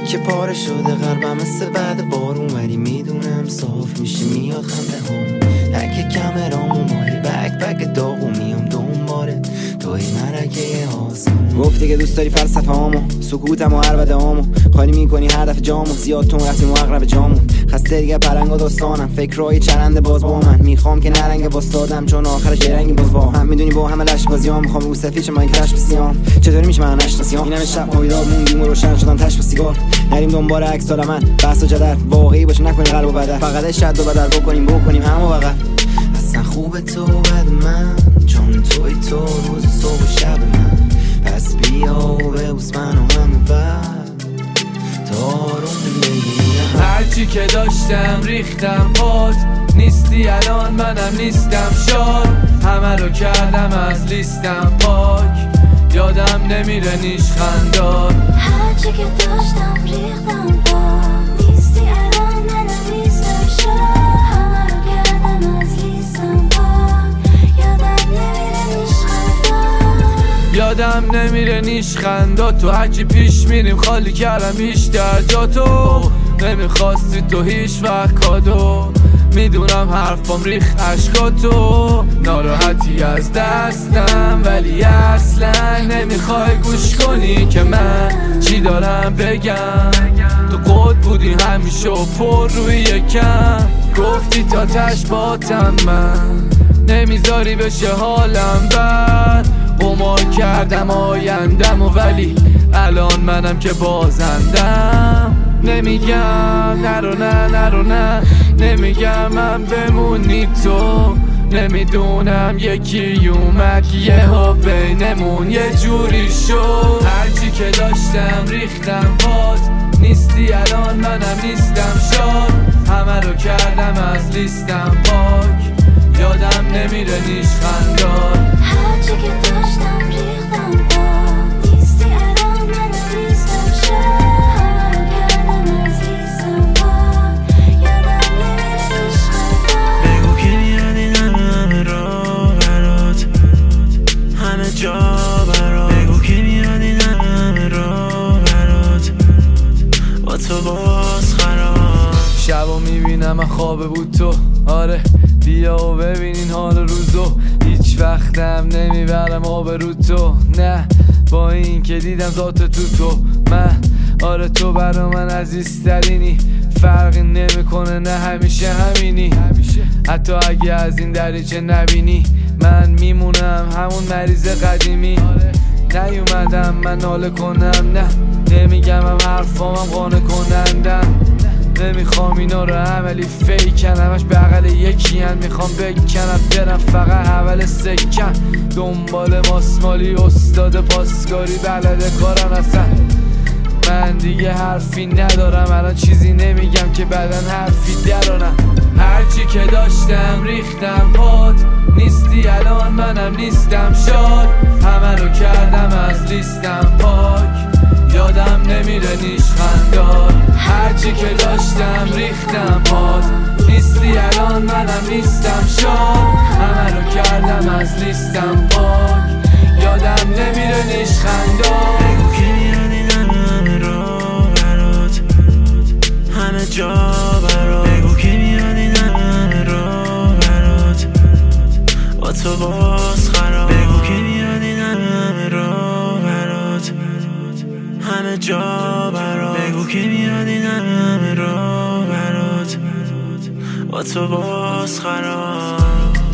که پاره شده قلبم مثل بعد بارون، ولی میدونم صاف میشه میاد خنده هم. لکه کمرامون ماهی بک داغو میام دنباره توی مرگه آسمون. گفتی که دوست داری فلسفه هامو، سکوتم و عربده هامو، خالی میکنی هدف جامو، زیاد تون رفتیم و اقرب جامو. خسته دیگه پرنگ و داستانم، فکرهای چرنده باز با من، میخوام که نرنگ باستادم چون آخرش یه رنگی باز با هم. میدونی با همه لش بازیام، میخوام رو سفید چه من کلش بسیام. چطوری میشه من نشناسیام؟ اینم شب ما بیدار موندیم و روشن شدن تش با سیگار. نریم دنبال عکس من بحث و جدل، واقعی باشه نکنیم قلب و بدل، فقط شد و بدل بکنیم همو فقط. اصلا خوبه تو بعد من، چون توی تو روز صبح و شب من. پس بیا و ببوس منو همه بعد تا آروم بگیرم. هرچی که داشتم ریختم پات، نیستی الان منم نیستم شاد. همه رو کردم از لیستم پاک، یادم نمیره نیشخندات. هرچی که داشتم ریختم پات، نیستی الان منم نیستم شاد. همه رو کردم از لیستم پاک، یادم نمیره نیشخندات. تو هرچی پیش میریم خالی کردم بیشتر جا تو. نمیخواستی تو هیچ وقت کادو، میدونم حرفام ریخ عشقاتو. ناراحتی از دستم ولی اصلا نمیخوای گوش کنی که من چی دارم بگم. تو قد بودی همیشه و پر روی یکم، گفتی تا تشباتم من نمیذاری بشه حالم بد. قمار کردم آیندم و ولی الان منم که بازندم. نمیگم نرو نمیگم من بمونی تو. نمیدونم یکی اومد یه ها بینمون یه جوری شد. هرچی که داشتم ریختم پات، نیستی الان منم نیستم شاد. همه رو کردم از لیستم پاک، یادم نمیره نیشخندات. هرچی که داشتم ریختم پات، نیستی الان منم نیستم شاد. همه رو کردم از لیستم پاک، یادم نمیره نیشخندات. بگو که میاد این همه را برات، همه جا برات. بگو که میاد این همه را برات، با تو باز خراب. شبا میبینم من خوابه بود تو، آره بیا و ببینین حال روزو. هیچ وقتم نمیبرم آبرو تو، نه با این که دیدم ذات تو من. آره تو برا من عزیزترینی، فرقی نمیکنه نه همیشه همینی. حتی اگه از این دریچه نبینی من میمونم همون مریض قدیمی. نیومدم من ناله کنم، نه نمیگم هم حرفامم قانع کنندم. نمیخوام اینا رو عملی فیکن، همش بغل یکی هن. میخوام بکنم برم فقط اول سکن. دنبال ماسمالی استاد پاسکاری بلده کارم اصلا. من دیگه حرفی ندارم الان، چیزی نمیگم که بعدن حرفی درانم. هرچی که داشتم ریختم پات، نیستی الان منم نیستم شاد. همه رو کردم از لیستم پاک، یادم نمیره نیشخندات. هرچی که داشتم ریختم پات، نیستی الان منم نیستم شاد. همه رو کردم از لیستم پاک، یادم نمیره نیشخندات. بگو که میاد این همه را برات، همه جا برات. بگو که میاد این همه را برات، با تو باز خراب. بگو که میاد این همه را برات، همه جا برات. بگو که میاد این همه را برات، با تو باز خراب.